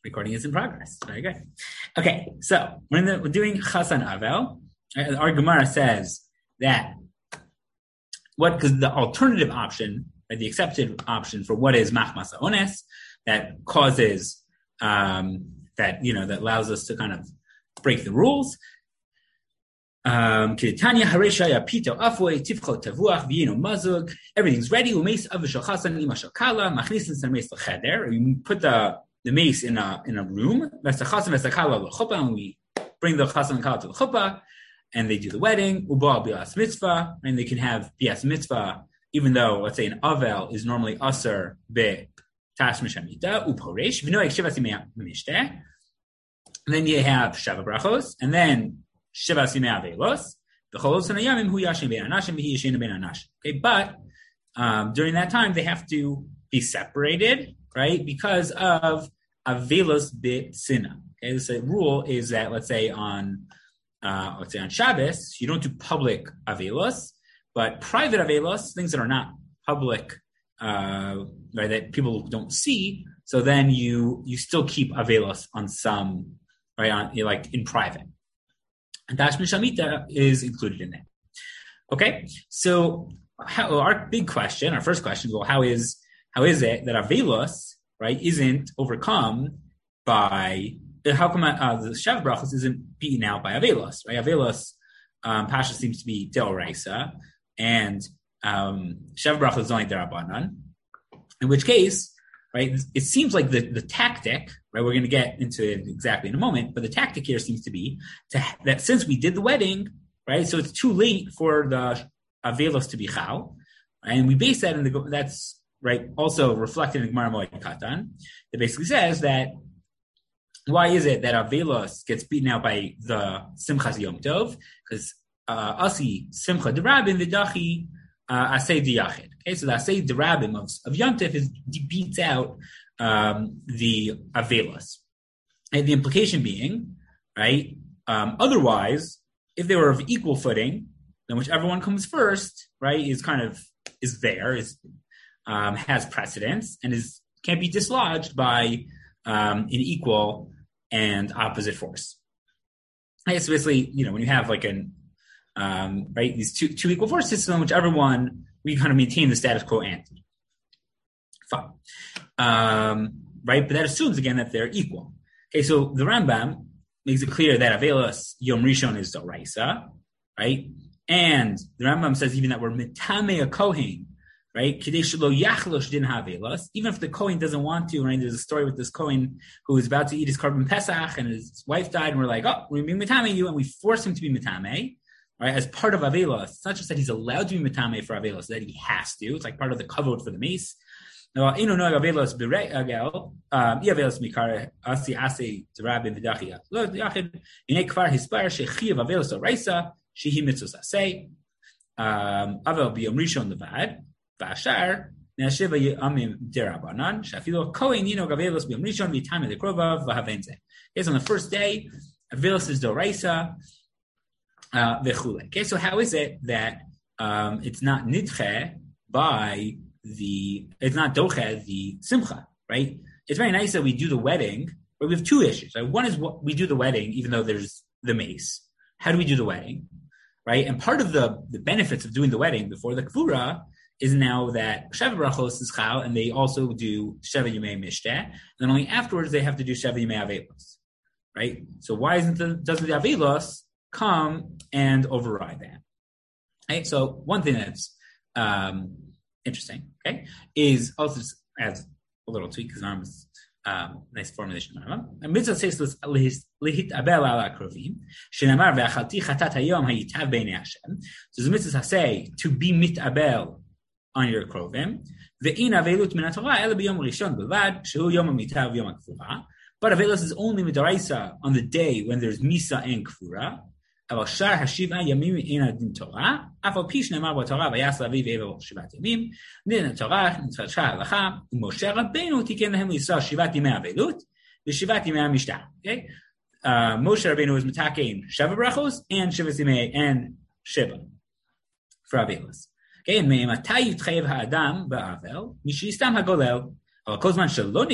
Recording is in progress. Very good. Okay, so we're doing Chasan Avel. Our Gemara says that because the alternative option, right, the accepted option for what is Machmas Ones, that causes that allows us to kind of break the rules. Everything's ready. You put the mace in a room. And we bring the chasan and kala to the chuppah, and they do the wedding. And they can have bias mitzvah, even though, let's say, an avel is normally aser be tash mishamita uporesh. Then you have shava brachos, and then shiva simei avelos. Okay, but during that time they have to be separated, right? Because of avelos b'tzina. Okay, so the rule is that let's say on Shabbos you don't do public avelos, but private avelos, things that are not public, right, that people don't see. So then you still keep avelos on some, right, on like in private. And Tashmin Shamita is included in that. Okay, so our first question is, well, how is it that avelos, right, isn't overcome by how come the Shav Brachos isn't beaten out by avelos, right? Avelos, Pasha seems to be Deoraisa, and Shav Brachos is only Derabanan. In which case, right, it seems like the tactic, right, we're going to get into it exactly in a moment, but the tactic here seems to be that since we did the wedding, right, so it's too late for the avelos to be chal, and we base that that's right also reflected in the Gemara Moed Katan. It basically says that why is it that avelos gets beaten out by the Simchas Yom Tov? Because asi Simcha derabim v'dachi asay diyachid. Okay, so the asay derabim of Yom Tov beats out the avelos, and the implication being, right, otherwise, if they were of equal footing, then whichever one comes first, right, has precedence and can't be dislodged by an equal and opposite force. Right, so basically, when you have like right, these two equal force system, whichever one we kind of maintain the status quo ante. Fine. Right, but that assumes again that they're equal. Okay, so the Rambam makes it clear that avelos Yom Rishon is Doraisa, right? And the Rambam says even that we're mitame a kohen, right? Kadesh lo yachlosh din havelos. Even if the kohen doesn't want to, right? There's a story with this kohen who is about to eat his korban pesach, and his wife died, and we're like, oh, we're going to be mitame you, and we force him to be mitame, right? As part of avelos. It's not just that he's allowed to be mitame for avelos, that he has to. It's like part of the kavod for the mace. Now, inu no avelos bere'agel, iavelos mikare asi ase zerabim v'dachia. Lo yachid inei kvar hispar shechiv avelos oraisa shehi mitzvos asay avel biyom rishon levad v'ashar ne'ashiva yamim derabanan shafilo kohen yino avelos biyom rishon v'itame lekrova v'havenze. Yes, on the first day, avelos is doraisa v'chule. Okay, so how is it that it's not nidche by it's not doche the simcha, right? It's very nice that we do the wedding, but we have two issues. Right? One is what we do the wedding, even though there's the mace. How do we do the wedding, right? And part of the benefits of doing the wedding before the kavura is now that Sheva Brachos is chal, and they also do Sheva Yemei Mishteh, and then only afterwards they have to do Sheva Yemei Avelos, right? So why doesn't the Avelos come and override that? Right? So one thing that's interesting, okay, is also just adds a little tweak because Arm's nice formulation. A mitzvah says lehit abel ala krovim shenamar ve'achalti chatat hayom hayitav b'nei Hashem. So the mitzvah say to be mitabel on your krovim ve'in avelut min haTorah ela b'yom rishon b'vad shehu yom hamitav yom hakfura. But avelos is only midaraisa on the day when there's misa and kfura. אבל שאר השבעה ימים אין הדין תורה, אף על פי שנאמר בתורה ויעש לאביו עבר שבעת ימים, דין התורה נתחדשה ההלכה, ומשה רבנו תיקן להם לישראל 7 ימי אבלות ו7 ימי המשתה. Okay? Moshe Rabbeinu was mitaken Sheva Brachos and Shiva Simei and Shiva for Avelos. Okay, and מאמתי יתחייב האדם באבל, משסתם הגולל. Okay,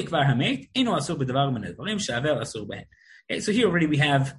so here already we have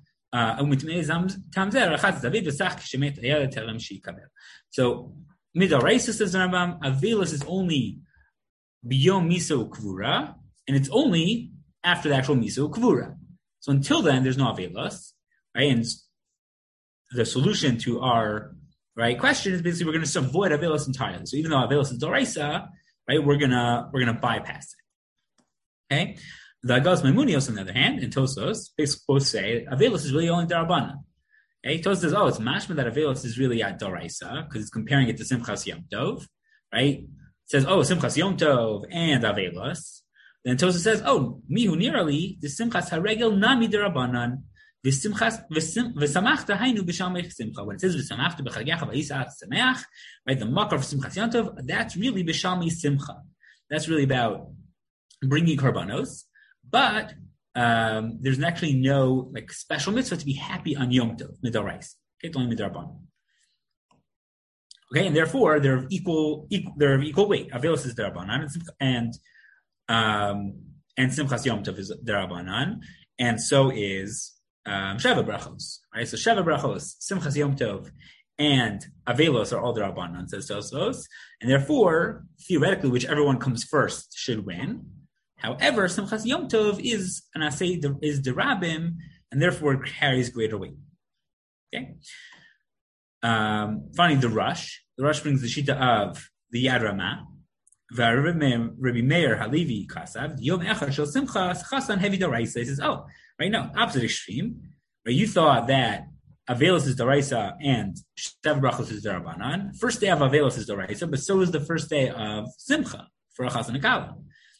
so Midoraisa says the Rambam, Avelus is only biyom miso kvura, and it's only after the actual miso kvura. So until then, there's no Avelus, right? And the solution to our question is basically we're going to avoid Avelus entirely. So even though Avelus is Doraisa, right, we're gonna bypass it. Okay, the Agas Maimunios on the other hand, and Tosos basically both say Avelus is really only Darabana. Okay, Tosos says, it's mashma that Avelus is really at Doraisa because it's comparing it to Simchas Yom Tov, right? It says, Simchas Yom Tov and Avelus. Then Tosos says, mihu nirali the Simchas Haregel nami Darabanan. V'samachta hainu b'shamech simcha. When it says v'samachta b'chagecha v'yisach sameach, right? The makar of Simchas Yom Tov, that's really b'shamei simcha. That's really about bringing korbanos, but there's actually no special mitzvah to be happy on Yom Tov midorais. Okay, it's only midarban. Okay, and therefore they're of equal weight. Avelus is darabanan, and Simchas Yom Tov is darabanan, and so is Sheva Brachos, right? So Sheva Brachos, Simchas Yom Tov, and Avelos are all darabanan, says Tosos, and therefore, theoretically, whichever one comes first should win. However, Simchas Yom Tov is derabim, and therefore carries greater weight. Okay. Finally, the Rush brings the shita of the Yad Ramah. Rabbi Meir Halevi Kasav Yom Echad Shel Simchas Chasan Heavy Daraisa. He says, right now, opposite extreme. Right, you thought that Avelus is Daraisa and Sheva Brachos is Darabanan. First day of Avelus is Daraisa, but so is the first day of Simcha for a Chasan Akala.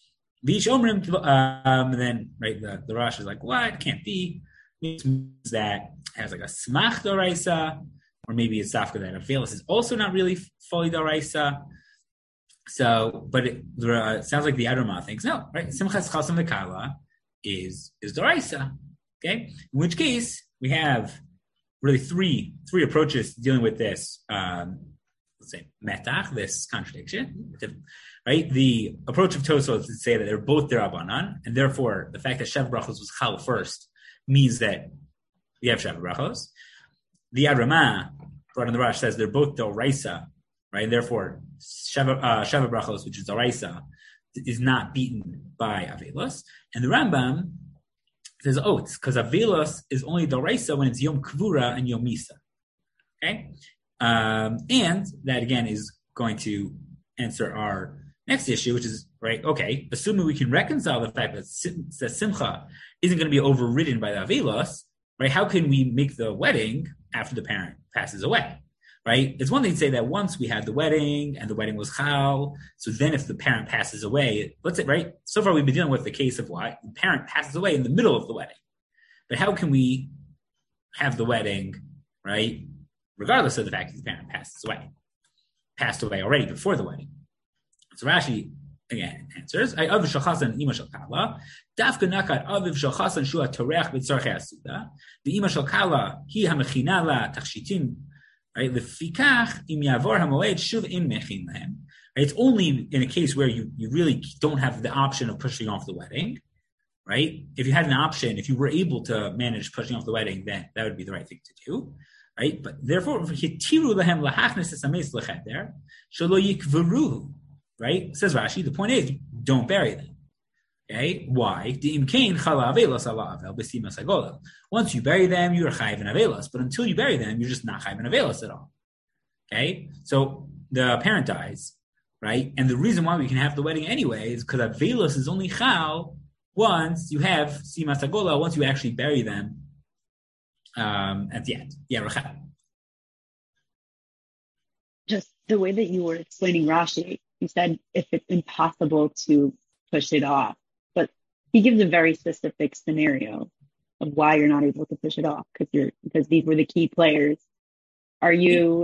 And then the Rosh is like, what? Can't be. It means that it has a smach Daraisa, or maybe it's Safka that Avelus is also not really fully Daraisa. So, but it sounds like the Adramah thinks no, right? Simchas Chasam Akala is Daraisa. Okay, in which case we have really three approaches dealing with this. Let's say metach, this contradiction. Right, the approach of Tosos is to say that they're both derabanan, and therefore the fact that Sheva Brachos was chal first means that we have Sheva Brachos. The Yad Ramah brought in the Rash says they're both doraisa, right? And therefore Sheva Brachos, which is doraisa, is not beaten by Avelus. And the Rambam says, it's because Avelus is only doraisa when it's Yom Kvura and Yom Misa. Okay, and that again is going to answer our next issue, which is assuming we can reconcile the fact that Simcha isn't going to be overridden by the Avelus, right? How can we make the wedding after the parent passes away, right? It's one thing to say that once we had the wedding and the wedding was chal, so then if the parent passes away, let's say, right? So far we've been dealing with the case of what? The parent passes away in the middle of the wedding. But how can we have the wedding, right? Regardless of the fact that the parent passed away already before the wedding. So Rashi again answers, "Aviv shalchasan ima shalkala dafka nakat aviv shalchasan shua torech b'tzarchei asuda the ima shalkala hi hamechina la tachshitim right lefikach im yavor hamoed shuv im mechin lehem." It's only in a case where you really don't have the option of pushing off the wedding, right? If you had an option, if you were able to manage pushing off the wedding, then that would be the right thing to do. Right, but therefore, hitiru lahem lahachnes esameis lecheder shelo yikveruhu. Right, says Rashi. The point is, don't bury them. Okay, why? Once you bury them, you're chayiv in avelos, but until you bury them, you're just not chayiv in avelos at all. Okay, so the parent dies, right, and the reason why we can have the wedding anyway is because avelos is only chal once you have sima sagola, once you actually bury them. At the end. Yeah, Rachel. Just the way that you were explaining Rashi, you said if it's impossible to push it off, but he gives a very specific scenario of why you're not able to push it off because these were the key players. Are you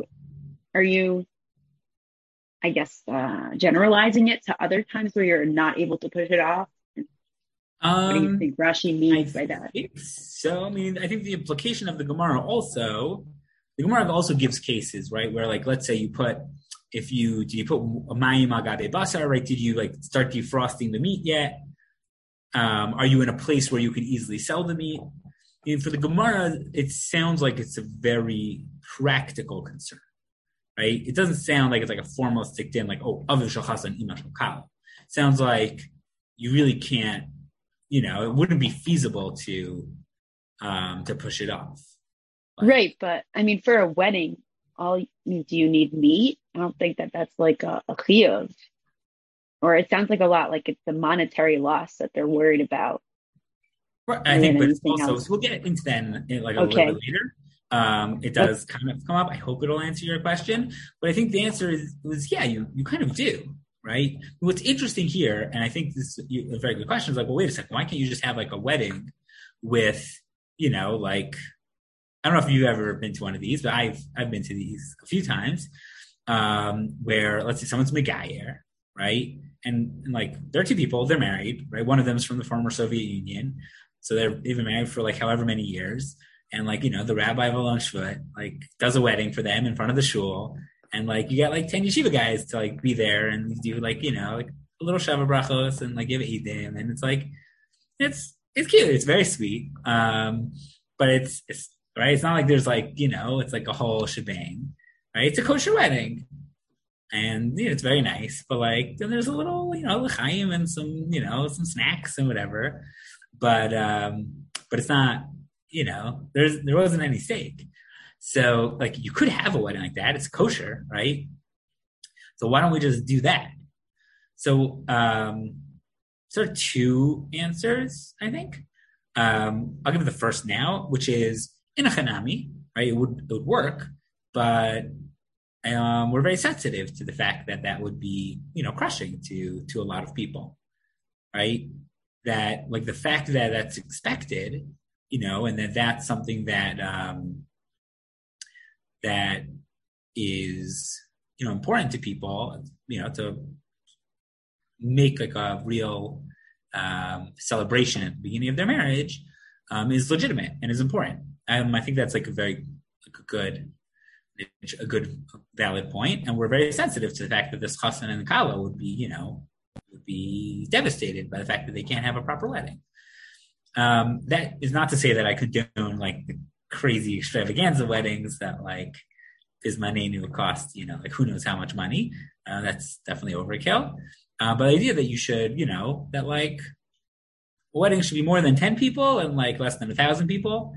I guess generalizing it to other times where you're not able to push it off? What do you think Rashi means by that? So, I think the implication of the Gemara also gives cases, right? Where, let's say you put If do you put mayim al gabe basar, right? Did you like start defrosting the meat yet? Are you in a place where you can easily sell the meat? And for the Gemara, it sounds like it's a very practical concern, right? It doesn't sound like it's like a formalistic in, like, oh, aviv shel chasan ima shel kala. Sounds like you really can't, it wouldn't be feasible to push it off. Right, but I mean, for a wedding, do you need meat? I don't think that's like a chiyuv. Or it sounds like a lot like it's the monetary loss that they're worried about. Right, I think, but it's also, so we'll get into that in like a little bit later. It does kind of come up. I hope it'll answer your question. But I think the answer was yeah, you kind of do, right? What's interesting here, and I think this is a very good question, is like, well, wait a second, why can't you just have like a wedding with, like, I don't know if you've ever been to one of these, but I've been to these a few times, where let's say someone's Megayer, right? And like there are two people, they're married, right? One of them is from the former Soviet Union. So they've been married for like however many years. And like, the rabbi of Alon Shvut, like does a wedding for them in front of the shul. And like, you got like 10 yeshiva guys to like be there and do like, like a little Shava brachos and like give it Eidim. And it's like, it's cute. It's very sweet. But it's right. It's not like there's like, it's like a whole shebang, right? It's a kosher wedding. And it's very nice, but like then there's a little, l'chaim and some, some snacks and whatever. But it's not, there wasn't any steak. So like you could have a wedding like that. It's kosher, right? So why don't we just do that? So sort of two answers, I think. I'll give it the first now, which is in a chanami, right? It would work, but we're very sensitive to the fact that would be, crushing to a lot of people, right? That like the fact that that's expected, and that's something that that is, important to people, to make like a real celebration at the beginning of their marriage is legitimate and is important. I think that's like a good valid point, and we're very sensitive to the fact that this chassan and kala would be devastated by the fact that they can't have a proper wedding. That is not to say that I condone like the crazy extravaganza weddings that like Bismanenu would cost, like who knows how much money. That's definitely overkill. But the idea that you should, that like a wedding should be more than 10 people and like less than 1,000 people,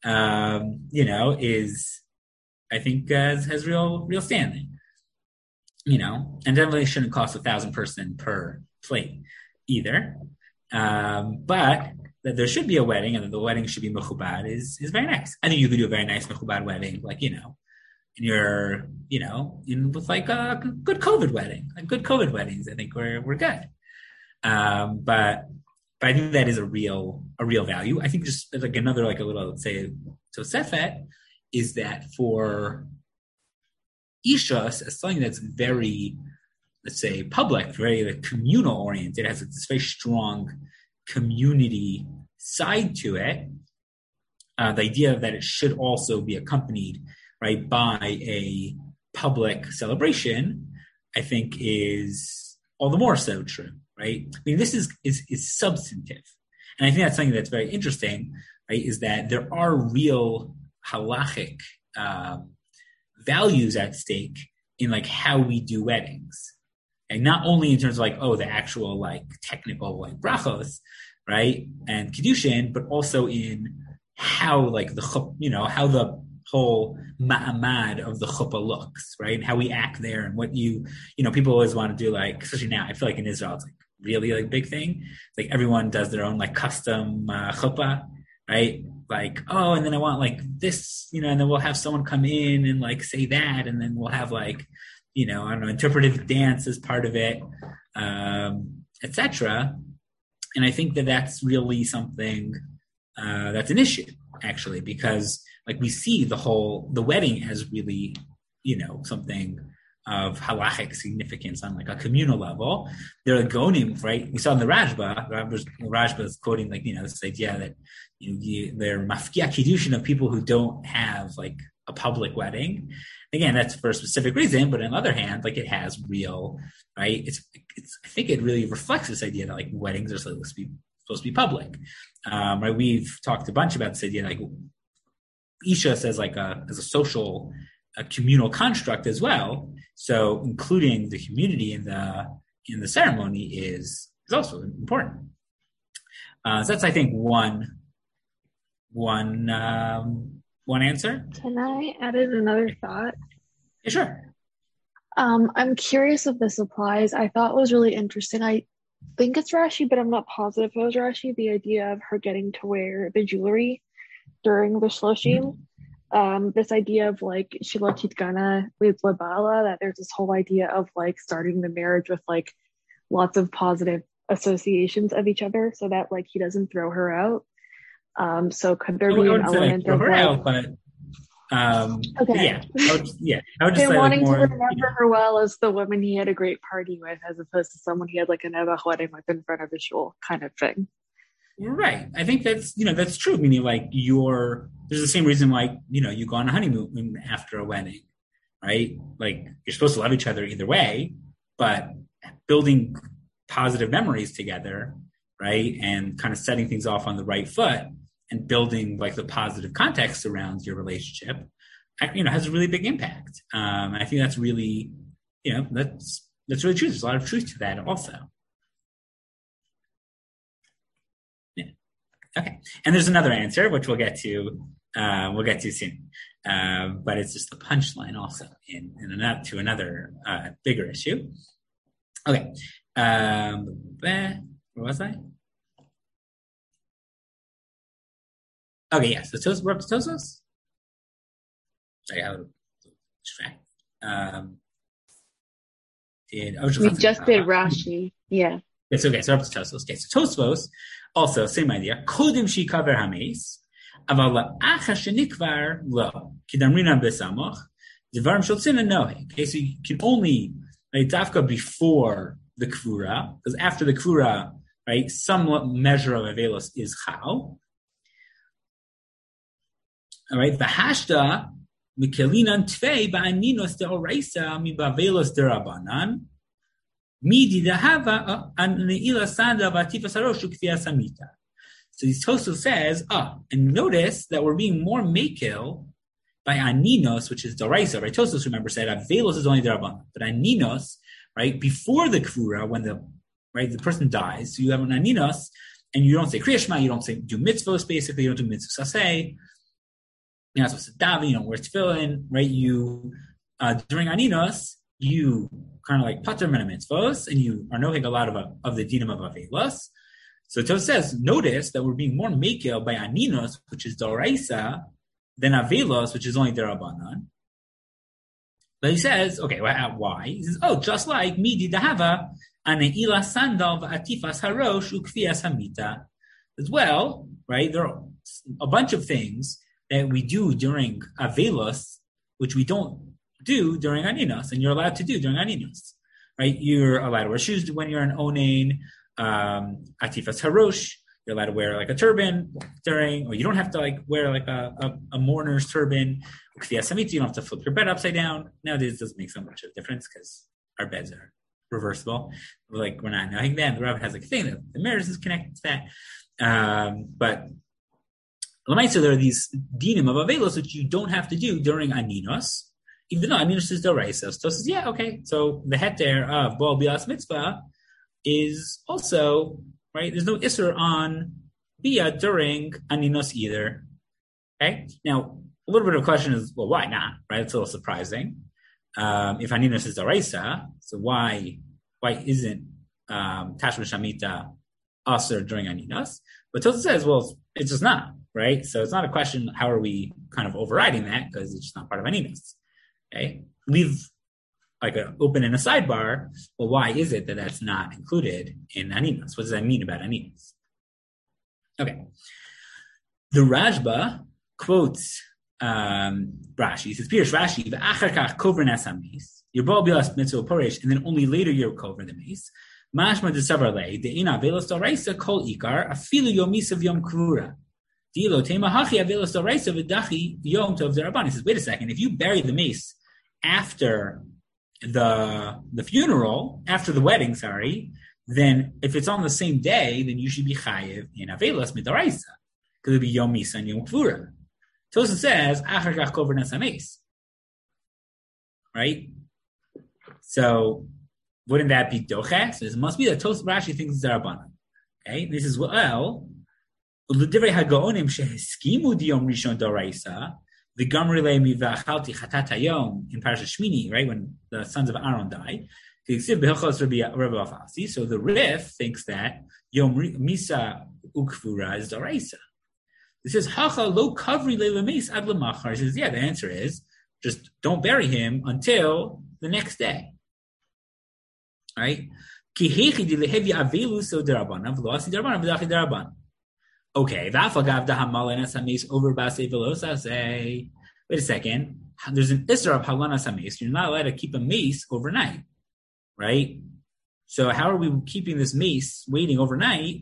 is, I think, has real standing, and definitely shouldn't cost 1,000 person per plate either. But that there should be a wedding and that the wedding should be mechubad is very nice. I think you could do a very nice mechubad wedding, like, in your, with like a good COVID wedding, like good COVID weddings. I think we're good. But I think that is a real value. I think just like another, like a little, let's say, Tosefet is that for Ishas, as something that's very, let's say, public, very like, communal oriented, has this very strong community side to it. The idea that it should also be accompanied, right, by a public celebration, I think is all the more so true, right? I mean, this is substantive. And I think that's something that's very interesting, right, is that there are real halachic values at stake in like how we do weddings. And not only in terms of like, the actual like technical like brachos, right, and kiddushin, but also in how like how the whole ma'amad of the chuppah looks, right, and how we act there, and what people always want to do, like, especially now, I feel like in Israel, it's like really like big thing. It's like everyone does their own like custom chuppah, right? Like, and then I want like this, and then we'll have someone come in and like say that, and then we'll have like, I don't know, interpretive dance as part of it, etc. And I think that that's really something that's an issue, actually, because like we see the wedding as really, something of halachic significance on like a communal level. They're like gonim, right? We saw in the Rajba is quoting this idea that they're mafkia kiddushin of people who don't have like a public wedding. Again, that's for a specific reason, but on the other hand, like it has real, right? It's I think it really reflects this idea that like weddings are supposed to be public. Right? We've talked a bunch about this idea, like Isha as a social, a communal construct as well. So including the community in the ceremony is also important. So that's, I think, one answer. Can I add in another thought? Yeah, sure. I'm curious if this applies. I thought it was really interesting. I think it's Rashi, but I'm not positive if it was Rashi. The idea of her getting to wear the jewelry during the Shloshim. This idea of like Shiloh Gana with Labala, that there's this whole idea of like starting the marriage with like lots of positive associations of each other, so that like he doesn't throw her out. So could there be an element of like, okay. I would just say wanting to remember her well as the woman he had a great party with, as opposed to someone he had like a Nevach wedding with in front of his shul kind of thing. Right. I think that's true. Meaning like there's the same reason like, you go on a honeymoon after a wedding, right? Like you're supposed to love each other either way, but building positive memories together, right? And kind of setting things off on the right foot and building like the positive context around your relationship, has a really big impact. I think that's really, that's really true. There's a lot of truth to that also. Yeah. Okay. And there's another answer, which we'll get to soon. But it's just the punchline also to another bigger issue. Okay. Where was I? Okay, yeah. So we're up to Tosfos. Sorry, I was distracted. We just did Rashi. Yeah. It's okay. So we're up to Tosfos. Okay, so Tosfos also same idea. Kodim shikaver hameis, aval la'achar shenikvar lo kidamrina besamoch devarim sholtzina nohe. Okay, so you can only dafka before the kvura, because after the kvura, right, some measure of avelos is chal. All right, v'hashda mikelinan tvei ba'aninos deoraisa mi ba'avelos derabanan midi dehava aneila sanda v'atifas haroshu k'fias hamita. So this Tosfos says, and notice that we're being more mekel by aninos, which is doraisa, right? Tosfos, remember, said avelos is only derabanan, but aninos, right, before the kvura, when the person dies, so you have an aninos, and you don't say Kriya Shema, you don't do mitzvos, basically, you don't do mitzvos aseh. You're not supposed to daven, you don't wear tefillin, right? You, during aninos, you kind of like pater min mitzvos, and you are nohig a lot of the dinim of avelos. So Tosfos says, notice that we're being more mekel by aninos, which is doraisa, than avelos, which is only derabanan. But he says, okay, why? He says, just like midi dahava aneila sandal v'atifas harosh ukfias hamita. As well, right? There are a bunch of things that we do during avelos, which we don't do during aninos, and you're allowed to do during aninos, right? You're allowed to wear shoes when you're an onain, atifas harosh. You're allowed to wear like a turban or you don't have to like wear like a mourner's turban. You don't have to flip your bed upside down. Nowadays, it doesn't make so much of a difference because our beds are reversible. We're not knowing that. The Rav has like a thing that the mirrors is connected to that. But Lamaitza, there are these dinim of avelos which you don't have to do during aninos, even though aninos is doraisa. So says, yeah, okay. So the heter of Baal Bias Mitzvah is also, right? There's no isser on bia during aninos either. Okay? Now, a little bit of a question is, well, why not? Right? It's a little surprising. If aninos is doraisa, so why isn't tashma shamita aser during aninos? But Tosfos says, well, it's just not, right? So it's not a question, how are we kind of overriding that? Because it's just not part of aninos. Okay? Leave like open in a sidebar. Well, why is it that that's not included in aninos? What does that mean about aninos? Okay. The Rashba quotes Rashi. He says, Pirush Rashi, v'achar kach kover nas hameis, yirbal bilas mitzvah poresh, and then only later you're kover the mace. Mashma de savar lei, de'ina velos doraisa kol ikar, afilu yomisav yom krura. He says, wait a second, if you bury the mace after the funeral, after the wedding, then if it's on the same day, then you should be chayiv in avelos midaraisa, because it'll be Yom Misa and Yom Kvura. Tosafos says, achar kach kover nas hameis. Right? So, wouldn't that be doche? So it must be that Tosafos Rashi thinks it's Darabanan. Okay? This is, well, L'divrei hagaonim sheheskimu diyom rishon daraisa, the gamrile mivachalti chatat hayom in Parashat Shmini, right, when the sons of Aaron die. So the Rif thinks that Yom Misa Ukvura is daraisa. It says hacha lo kavri le'lemeis ad lemachar. He says, yeah, the answer is just don't bury him until the next day. Right? Ki hechi di lehevi avelu so derabanan v'lo asi derabanan v'dachi derabanan. Okay, over say, wait a second. There's an isra of halanas hameis. You're not allowed to keep a mace overnight, right? So how are we keeping this mace waiting overnight?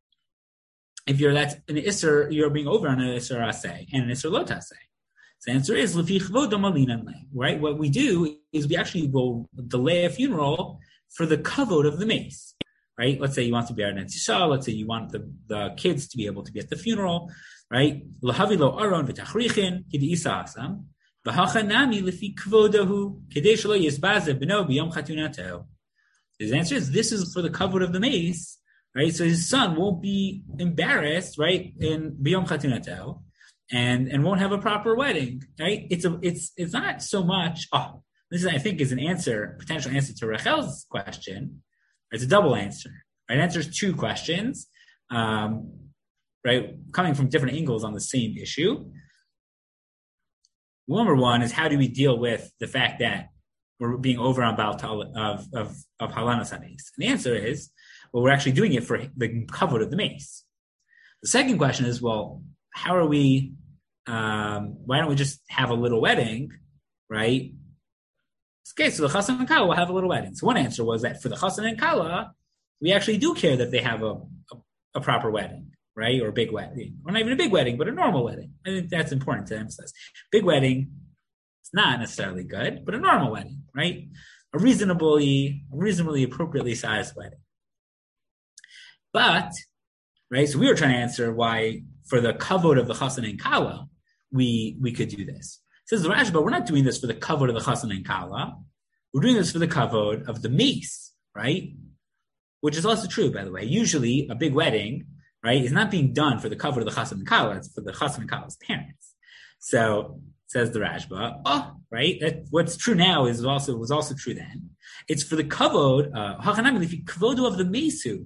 If that's an isra, you're being over on an isra asay and an isra lo tasay. So the answer is right. What we do is we actually will delay a funeral for the kavod of the mace. Right? Let's say you want to be at an Tisha. Let's say you want the kids to be able to be at the funeral, right? Lahavi lo aron v'tachrichin k'di isa asam v'hachanami lefi kvodahu k'dei shelo yisbaze b'no b'yom chatunato. His answer is this is for the kavod of the mace, right? So his son won't be embarrassed, right, in b'yom chatunato, and won't have a proper wedding, right? It's not so much. Oh, this I think is an answer, potential answer to Rachel's question. It's a double answer. Right? It answers two questions, right? Coming from different angles on the same issue. Number one is how do we deal with the fact that we're being over on Baal of halanas hameis? And the answer is, well, we're actually doing it for the kavod of the mace. The second question is, well, how are we? Why don't we just have a little wedding, right? Okay, so the chassan and kala will have a little wedding. So one answer was that for the chassan and kala, we actually do care that they have a proper wedding, right? Or a big wedding. Or not even a big wedding, but a normal wedding. I think that's important to emphasize. Big wedding, it's not necessarily good, but a normal wedding, right? A reasonably appropriately sized wedding. But, right, so we were trying to answer why for the kavod of the chassan and kala, we could do this. Says the Rashi, but we're not doing this for the kavod of the chassan and kala. We're doing this for the kavod of the mace, right? Which is also true, by the way. Usually, a big wedding, right, is not being done for the kavod of the chassan and kala. It's for the chassan and kala's parents. So says the Rashba, right? What's true now was also true then. It's for the kavod, kavodu of the mesu.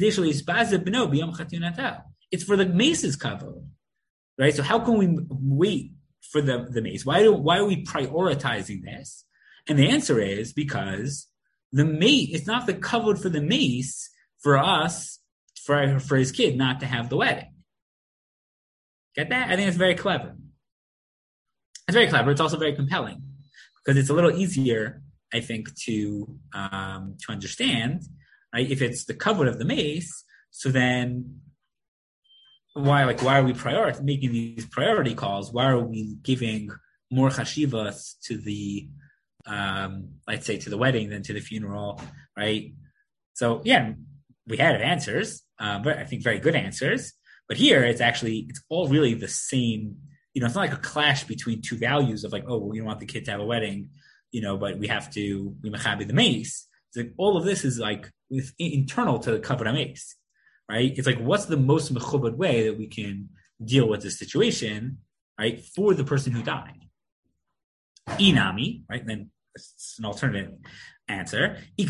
It's for the mace's kavod, right? So how can we wait for the mace? Why are we prioritizing this? And the answer is because the mace, it's not the kavod for the mace for us, for his kid not to have the wedding. Get that? I think it's very clever. It's very clever. It's also very compelling because it's a little easier, I think, to understand, right? If it's the kavod of the mace, so then why are we making these priority calls? Why are we giving more chashivas to the, let's say, to the wedding than to the funeral, right? So yeah, we had answers, but I think very good answers. But here, it's all really the same. It's not like a clash between two values of like, oh, we don't want the kid to have a wedding, but we mechabi the mace. It's like all of this is like internal to the kavod mace. Right? It's like, what's the most mechubad way that we can deal with this situation, right, for the person who died? Inami, right? And then it's an alternative answer. So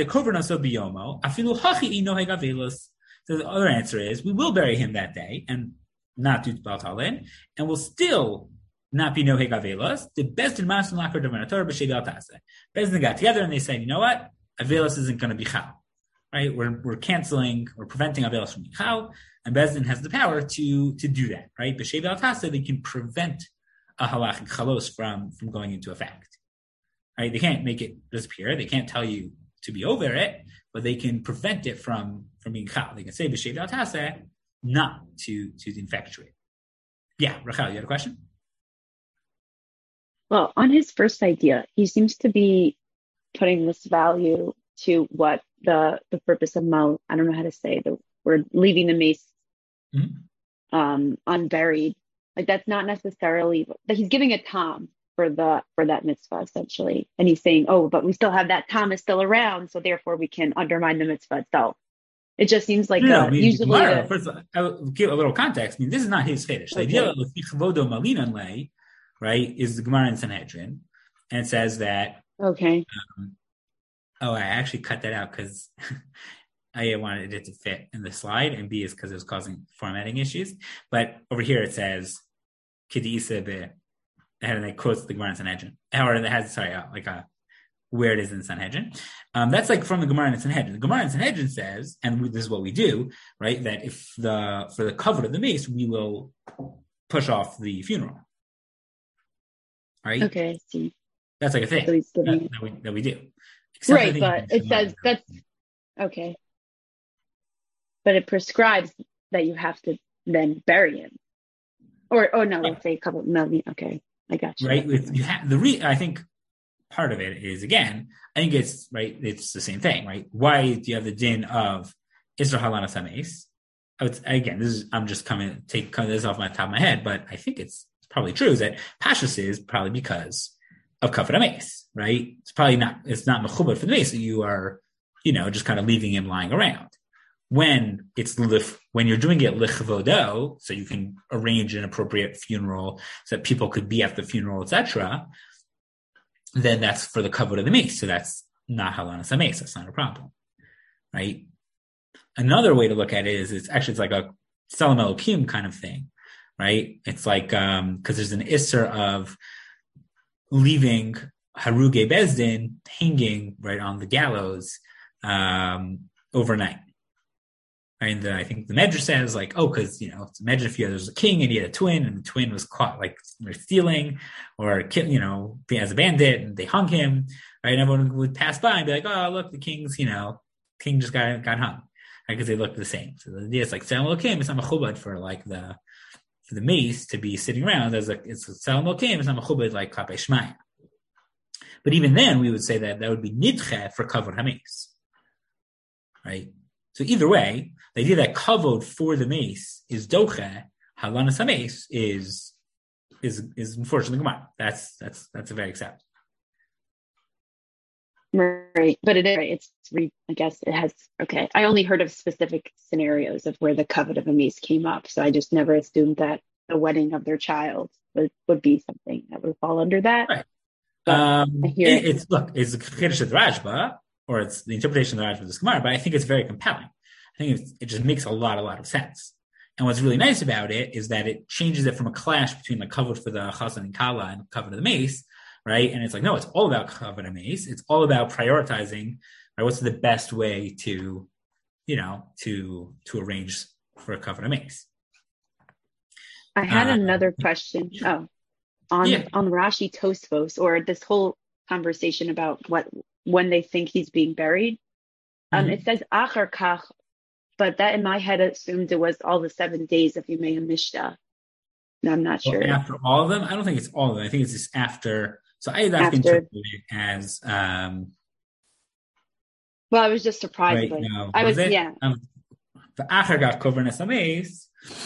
the other answer is, we will bury him that day and not do Baal Talin, and we'll still not be noheg avelos. The Bezdin Masan Lakar Devanator B'Shei Baal Taseh. Bezdin got together and they said, you know what? Avelos isn't going to be chal. Right, we're canceling or preventing avelos from michal, and Bezdin has the power to do that. Right, b'shei Baal Taseh, they can prevent a halachic chalos from going into effect. Right, they can't make it disappear. They can't tell you to be over it, but they can prevent it from being chal. They can say b'shei Baal Taseh not to infectuate. Yeah, Rachel, you had a question? Well, on his first idea, he seems to be putting this value to what the purpose of mal, I don't know how to say the word, leaving the mace Mhm. unburied. Like that's not necessarily that he's giving a tom for that mitzvah essentially, and he's saying, oh, but we still have that tom is still around, so therefore we can undermine the mitzvah itself. It just seems like No, I mean, the usually Gemara, first, I will give a little context. I mean, this is not his fetish. The idea okay, of Chavodo Malinan lay, right, is the Gemara in Sanhedrin. And it says that, okay, I actually cut that out because I wanted it to fit in the slide, and B is because it was causing formatting issues. But over here it says, Kedisa be, and it quotes the Gemara in Sanhedrin. Or it has, where it is in Sanhedrin. That's like from the Gemara in Sanhedrin. The Gemara in Sanhedrin says, and this is what we do, right? That if for the cover of the mace, we will push off the funeral, right? okay, I see. That's like a thing So he's giving that we do. Except right, but it says that's okay, but it prescribes that you have to then bury him, or no, let's say a couple million. Okay, I got you. Right? You have I think part of it is, again, I think it's right. It's the same thing, right? Why do you have the din of Isra Halanas Hameis? Again, I'm just coming this off my top of my head, but I think it's probably true is that Pashas is probably because of Kavod Hameis, right? It's not mechubad for the mace that you are, just kind of leaving him lying around. When you're doing it lichvodo, so you can arrange an appropriate funeral so that people could be at the funeral, etc., then that's for the kavod of the mace. So that's not halanas hameis. That's not a problem, right? Another way to look at it is it's like a Tselem Elokim kind of thing, right? It's like because there's an isser of leaving Haruge Bezdin hanging right on the gallows overnight. And I think the Medrash says because imagine if there's a king and he had a twin, and the twin was caught stealing or as a bandit, and they hung him, right? And everyone would pass by and be like, oh, look, the king just got hung, right? Because they look the same. So the idea is Tselem Elokim. It's not mechubad for the mace to be sitting around it's Tselem Elokim. It's not mechubad like Klapei Shmaya. But even then, we would say that would be nidche for kavod hameis, right? So either way, the idea that kavod for the mace is doche, halanas hameis is unfortunately Gemara. That's a very accept. Right, but I guess it has. Okay, I only heard of specific scenarios of where the kavod of a mace came up, so I just never assumed that the wedding of their child would be something that would fall under that. Right. It's the Chiddush of the Rashba, or it's the interpretation of the Rashba of this Gemara, but I think it's very compelling. I think it just makes a lot of sense. And what's really nice about it is that it changes it from a clash between the kavod for the chazan and kala and kavod of the mace, right? And it's no, it's all about kavod of mace. It's all about prioritizing, right? What's the best way to arrange for a kavod of mace. I had another question. On Rashi Tosfos, or this whole conversation about when they think he's being buried. It says achar kach, but that in my head assumed it was all the 7 days of Yemei HaMishta. No, I'm not sure. After all of them? I don't think it's all of them. I think it's just after. So I interpreted it as. Well, I was just surprised. Right, no. I was, yeah. The achar got kovernes hameis.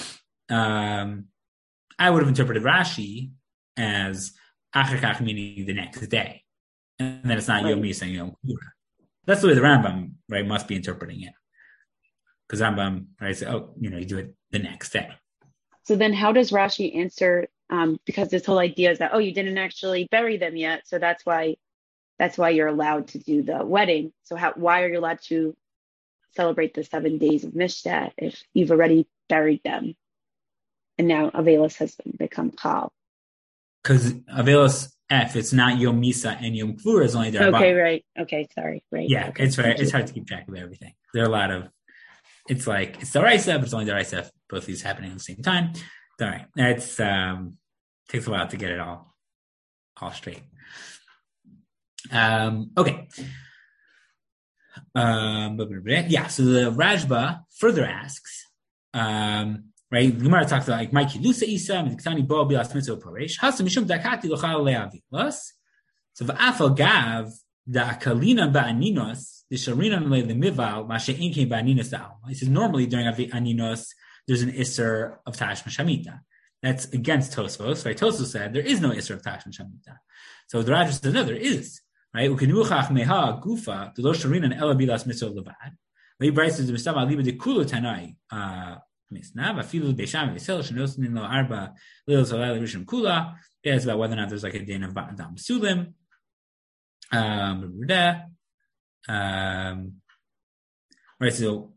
I would have interpreted Rashi as achar kach, meaning the next day, and then it's not Yom Misa, Yom Kippur. That's the way the Rambam, right, must be interpreting it, because Rambam, right, say, you do it the next day. So then, how does Rashi answer? Because this whole idea is that you didn't actually bury them yet, so that's why you're allowed to do the wedding. So why are you allowed to celebrate the 7 days of Mishta if you've already buried them, and now Avelos has become Chal? Because Avelos, if it's not Yom Misa and Yom Kippur, is only there. Okay, right. Okay, sorry. Right. Yeah, okay. It's hard to keep track of everything. There are a lot of. It's Daraisa, but it's only Daraisa. Both of these happening at the same time. All right, it's takes a while to get it all straight. Okay. Yeah. So the Rashba further asks, right? right? The Gemara talks about like Mikey Lusa Isa, Miktani Bo Bilas Mitzvah Paresh, Hasam Mishum Dakati Lochal Leavilos. So Va'afal Gav da Akalina Ba'aninos, the Sharinan Le the Mival, Masha Inke Ba'aninos da Alma. He says normally during Aninos there's an Isser of Tashma Shamita. That's against Tosfos, right? Tosfos said there is no Isser of Tashma Shamita. So the Rav says no, there is, right? Ukenuchach Meha Gufa, the Lo Sharinan Ela Bilas Mitzvah Levad. He writes the Mishnah Aliba de Kulu Tanai. Misnav afilu beisham yisel shenosin lo arba lil zolal rishon kula. Yeah, it's about whether or not there's like a din of dam sulim. Right. So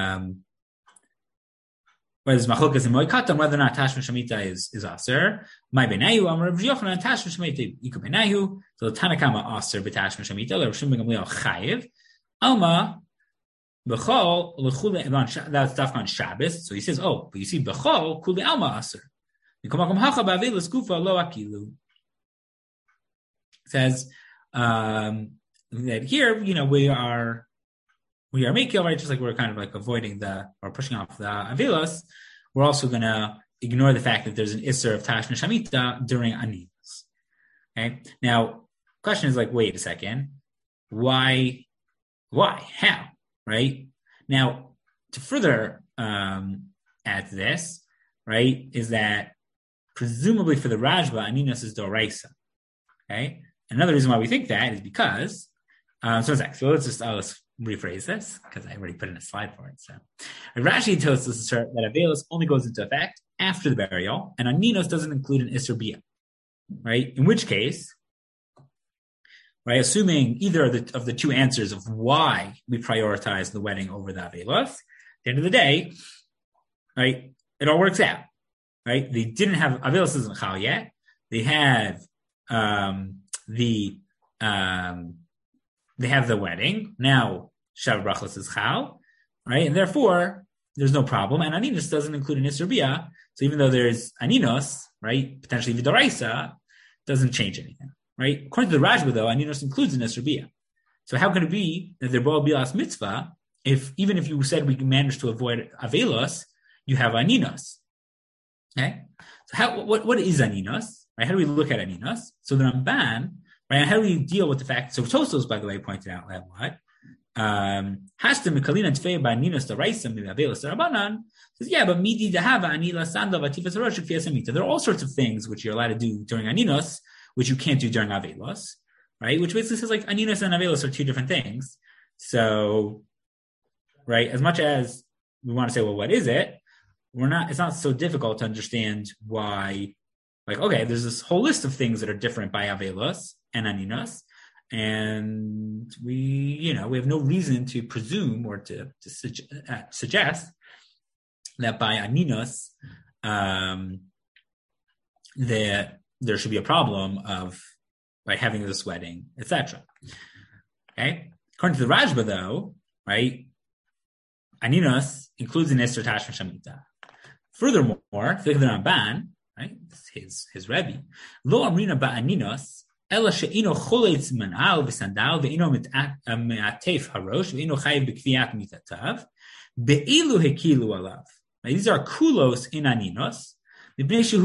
whereas machlokas and moikatam whether or not tashma shamita is aser. My benayu amar Rav Yochanan tashma shamita iku benayu. So Tanakama aser betashma shamita. Rav Shimon ben Gamliel chayiv. Alma. Bechol l'chule that's daf on Shabbos. So he says, oh, but you see, bechol kuli alma aser. Mikomakom hacha ba'avelos gufa lo akilu. Says that here, we are making right, just like we're kind of like avoiding or pushing off the avelos. We're also going to ignore the fact that there's an isser of tashma shamita during aninos. Okay. Now, question is like, wait a second, why, how? Right now, to further add to this, right, is that presumably for the Rajba, Aninos is Doraisa. Okay, another reason why we think that is because so let's rephrase this because I already put in a slide for it. So Rashi tells us that Avelos only goes into effect after the burial, and Aninos doesn't include an Isser Bia, right? In which case, right, assuming either of the two answers of why we prioritize the wedding over the Avelos, at the end of the day, right, it all works out, right? They didn't have, Avelos isn't Chal yet. They have the wedding. Now, Shav Brachos is Chal, right? And therefore, there's no problem. And Aninos doesn't include an Isser Bia. So even though there's Aninos, right, potentially Vidoraisa, doesn't change anything. Right? According to the Rajba, though, Aninos includes an Isser Bia. So how can it be that they're Bo Bilas Mitzvah even if you said we managed to avoid Avelos, you have Aninos? Okay? So what is Aninos? Right? How do we look at Aninos? So the Ramban, right? How do we deal with the fact? So Tosfos, by the way, pointed out that what? Hastem Mekalina Tfei by Aninos the Raisa Avelos the Rabbanan says, yeah, but Midi Dahava Anila Sanda Vatifas Rosh Fiasamita. There are all sorts of things which you're allowed to do during Aninos, which you can't do during Avelos, right? Which basically says like Aninos and Avelos are two different things. So, right, as much as we want to say, well, what is it? It's not so difficult to understand why, like, okay, there's this whole list of things that are different by Avelos and Aninos, and we have no reason to presume or to suggest that by Aninos, that there should be a problem of by having this wedding, etc. Okay, according to the Rajba, though, right, Aninos includes an Isser Tashma Shamita. Furthermore, if you look at the Ramban, right, his Rebbe, Lo Amrina Ba'aninos Ela She'ino Choletz Manal V'Sandal Ve'ino Me'atef Harosh Ve'ino Chayiv B'Kviat Mitatav Be'ilu Hekilu Alav. These are kulos in Aninos. Because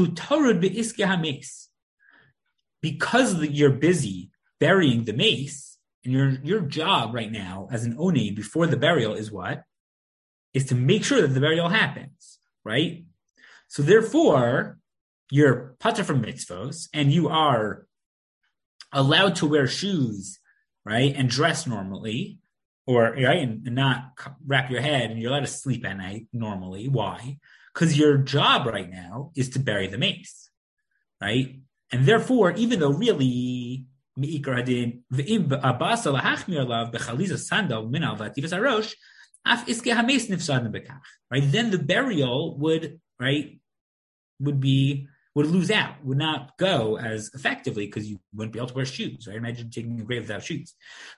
you're busy burying the mace, and your job right now as an Oni before the burial is what? Is to make sure that the burial happens, right? So therefore, you're pater from mitzvos, and you are allowed to wear shoes, right, and dress normally, or right, and not wrap your head, and you're allowed to sleep at night normally. Why? Because your job right now is to bury the mace, right? And therefore, even though really, right, then the burial would lose out, would not go as effectively because you wouldn't be able to wear shoes, right? Imagine taking a grave without shoes.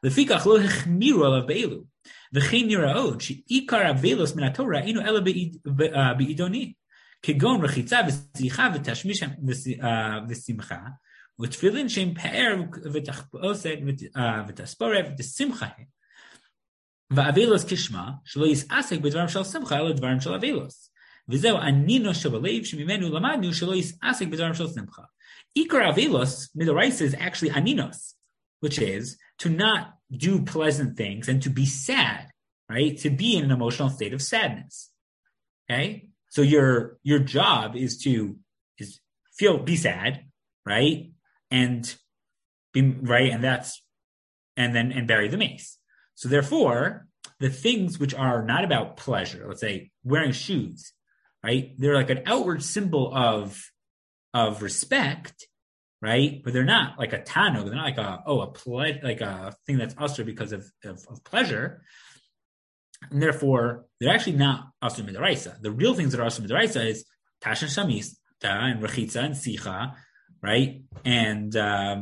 V'chein niraod she'ikar avelos min haTorah inu ela beidoni kegon rechitza v'sicha v'tashmish v'simcha v'tfilin shem pe'er v'tachposet v'tasporev v'simcha v'avelos kishma shelo yisasek b'dvarim shel simcha ela dvarim shel avelos. V'zeu aninos shebalev shemimenu lamadnu shelo yisasek b'darim shel simcha. Ikar avelos midoraisa is actually aninos, which is to not do pleasant things and to be sad, right? To be in an emotional state of sadness. Okay, so your job is to be sad, right, and be right, and bury the mace. So therefore, the things which are not about pleasure, let's say wearing shoes, right, they're like an outward symbol of respect, right, but they're not like a tano, they're not like a thing that's usher because of pleasure. And therefore, they're actually not asur midaraisa. The real things that are asur midaraisa is tashan shamista and rechitza and sicha, right, and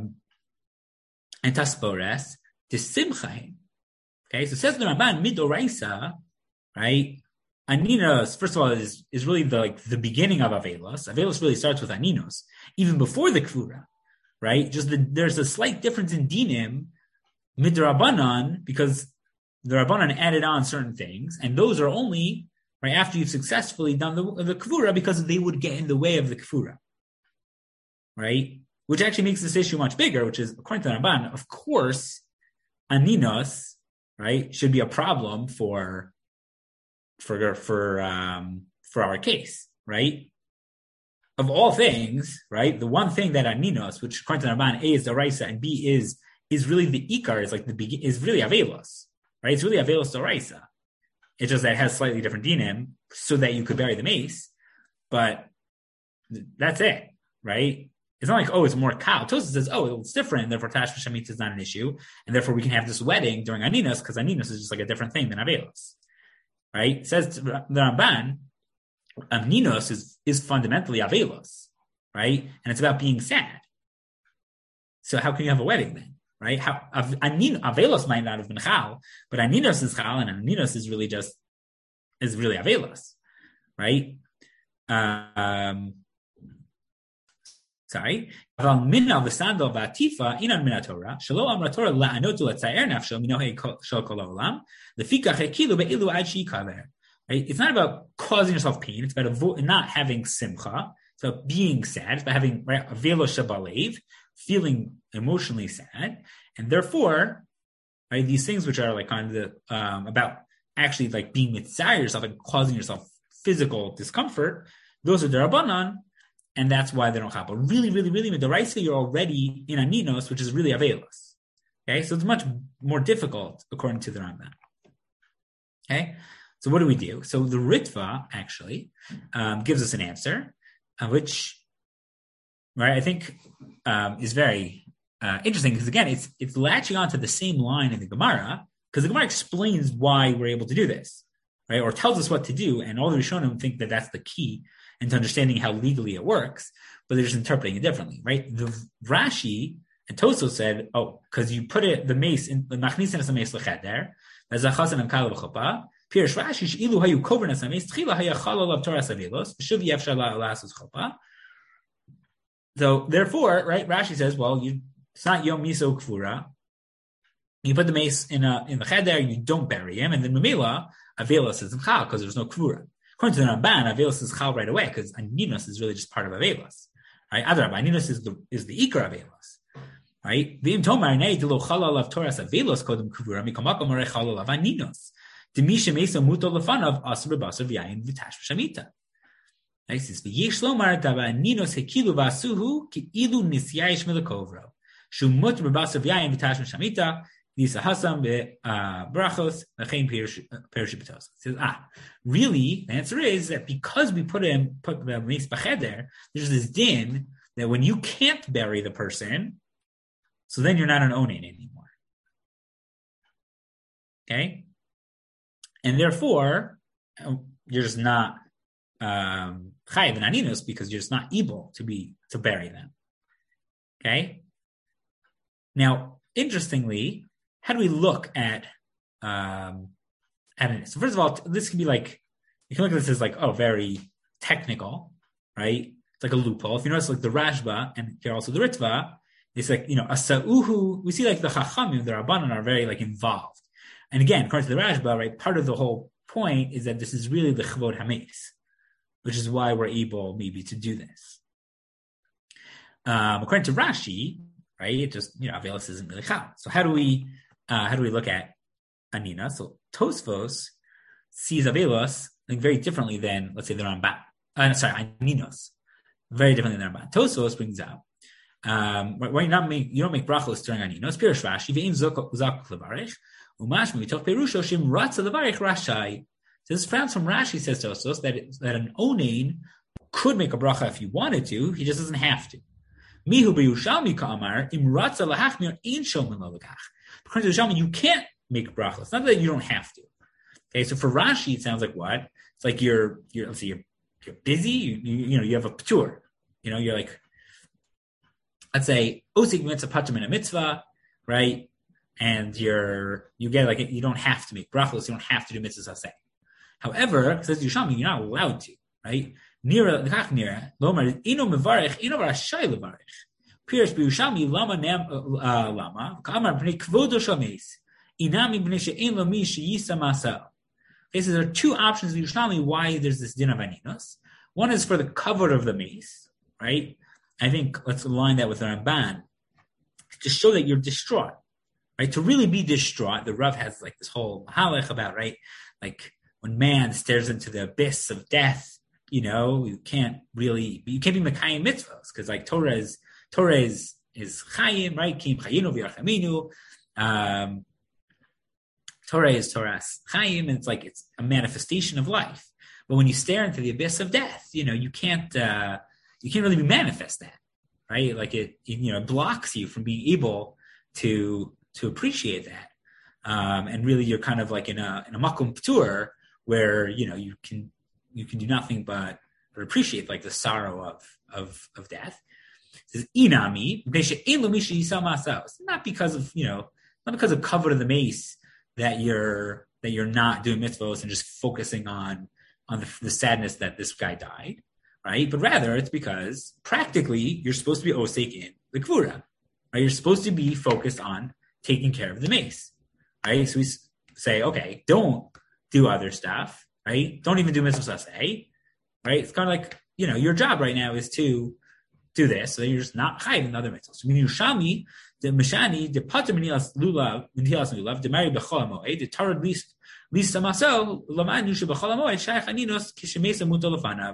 taspores disimchaim. Okay, so says the Ramban midoraisa, right? Aninos, first of all, is really the beginning of avelos. Avelos really starts with aninos, even before the kvura, right? There's a slight difference in dinim midrabanan because the Rabbanan added on certain things, and those are only right after you've successfully done the kvura because they would get in the way of the kvura, right? Which actually makes this issue much bigger, which is, according to the Ramban, of course, aninos, right, should be a problem for our case, right? Of all things, right, the one thing that aninos, which according to the Ramban, A is the raisa and B is really the ikar, is really avelos. Right, it's really avelos doraisa. It's just that it has slightly different dinim, so that you could bury the mace. But that's it, right? It's not like it's more kal. Tosafos says it's different, and therefore tash v'shamit is not an issue, and therefore we can have this wedding during aninos because aninos is just like a different thing than avelos, right? It says the Ramban, aninos is fundamentally avelos, right? And it's about being sad. So how can you have a wedding then? Right? How avelos might not have been chal, but aninos is chal, and aninos is really avelos, right? Sorry. Aval mina v'sandal v'atifa inan min Torah shelo amra Torah la'anotu l'tzayer nafsho minohei shel kol haolam lefikach hekilu be'ilu ad sheikaver. Right? It's not about causing yourself pain. It's about not having simcha. It's about being sad. It's about having avelos shebalev, feeling emotionally sad, and therefore, right, these things which are like kind of about actually like being mitzayir yourself and causing yourself physical discomfort, those are derabanan, and that's why they don't happen. But really, really, really, midaraisa, you're already in aninos, which is really avelos. Okay, so it's much more difficult according to the Rambam. Okay, so what do we do? So the Ritva actually gives us an answer, which, right, I think is very interesting because again, it's latching onto the same line in the Gemara because the Gemara explains why we're able to do this, right, or tells us what to do, and all the Rishonim think that that's the key into understanding how legally it works, but they're just interpreting it differently, right? The Rashi and Tosafos said, because you put the mace in the machnisin as a mace lecheder, as a chasan and kala v'chopa. Pirish Rashi sheilu hayu kover as a mace tchila hayachal olav Torah savilos v'shuv yefshar la'alas chopa. So therefore, right, Rashi says, it's not yom miso kfura. You put the mace in the cheder, you don't bury him, and then Mamela, avelos is chal because there's no kfura. According to the Ramban, avelos is chal right away because aninos is really just part of avelos. Right? Adrab, aninos is the ikar avelos. Right? V'im tomar nei delo chal alav Torahs avelos kodem kfura mikomakom arei chal alav aninos. Demisha meso muto lefanav asur b'basar v'yayin v'tash v'shamita. It says, "V'yesh lomar dava aninos hekilu v'asuhu ki ilu nisyayish melekovro shumut b'basar v'yayin v'tash v'shamita." Hasam brachos perishipitos. Says, really? The answer is that because we put the mace b'cheder, there's this din that when you can't bury the person, so then you're not an onen anymore. Okay, and therefore you're just not chayiv and aninos because you're just not able to bury them. Okay. Now, interestingly, how do we look at it? So first of all, this can be like, you can look at this as like, very technical, right? It's like a loophole. If you notice, like the Rashba and here also the Ritva, it's like, asa'uhu, we see like the Chachamim, the Rabbanan are very like involved. And again, according to the Rashba, right, part of the whole point is that this is really the Chvod HaMeis, which is why we're able maybe to do this. According to Rashi, right, it just, Avelos isn't really chal. So how do we look at Anina? So Tosfos sees Avelos very differently than, let's say, the Ramban. Aninos, very differently than the Ramban. Tosfos brings out why you don't make brachos during Aninos. Pirish Rashi ve'im zok levarich umashmi mitoch perusho shim ratza levarich rashai. So this is found from Rashi, says Tosfos, that an onain could make a bracha if he wanted to, he just doesn't have to. Mihu b'Yushalmi ka'amar im ratza lahachmir ein shomin lalakach. According to Yushalmi, you can't make bracha. It's not that you don't have to. Okay, so for Rashi, it sounds like what? It's like you're busy. You have a patur. You're like, let's say osik mitzvah patur min a mitzvah, right? And you get like you don't have to make brachos. You don't have to do mitzvahs aseh. However, says Yushalmi, you're not allowed to, right? Nira lomar ino mevarich ino rashai levarich. Pirish b'Yushalmi lama ka'amar b'nei kvodo shameis inami b'nei she'en lo mi she'yisa masal. Okay, so there are two options in Yushalmi why there's this din of aninos. One is for the cover of the mace, right? I think let's align that with the Ramban to show that you're distraught, right? To really be distraught, the Rav has like this whole mahalech about, right? Like when man stares into the abyss of death, you can't be Mekayim mitzvahs because like Torah is Chayim, right? Kim Chayinu v'Yarchaminu. Torah is Torah's Chayim, and it's a manifestation of life. But when you stare into the abyss of death, you can't really manifest that, right? Like it blocks you from being able to appreciate that. And really you're kind of like in a makom p'tur where, you can do nothing but appreciate like the sorrow of death. It says inami, it's not because of cover of the mace that you're not doing mitzvahs and just focusing on the sadness that this guy died, right? But rather it's because practically you're supposed to be osek in the kvura, right? You're supposed to be focused on taking care of the mace, right? So we say, okay, don't do other stuff, right? Don't even do mitzvahs aseh, right? It's kind of like, your job right now is to do this, so you're just not chayiv in other mitzvahs. Meaning Yushalmi, the Mishani, the Pater Menilas Lulav, the Mary Bechol Moed, the Tarad List Samaso, Laman Yusha Bechol Moed, Shaykh Aninos, Kishemesa Muta Lefanav.